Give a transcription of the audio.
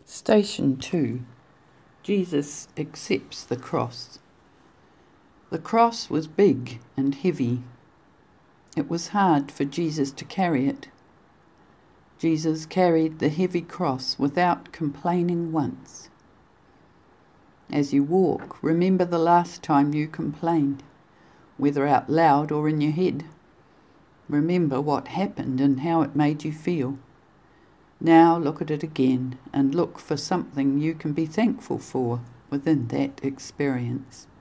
Station 2. Jesus accepts the cross. The cross was big and heavy. It was hard for Jesus to carry it. Jesus carried the heavy cross without complaining once. As you walk, remember the last time you complained, whether out loud or in your head. Remember what happened and how it made you feel. Now look at it again and look for something you can be thankful for within that experience.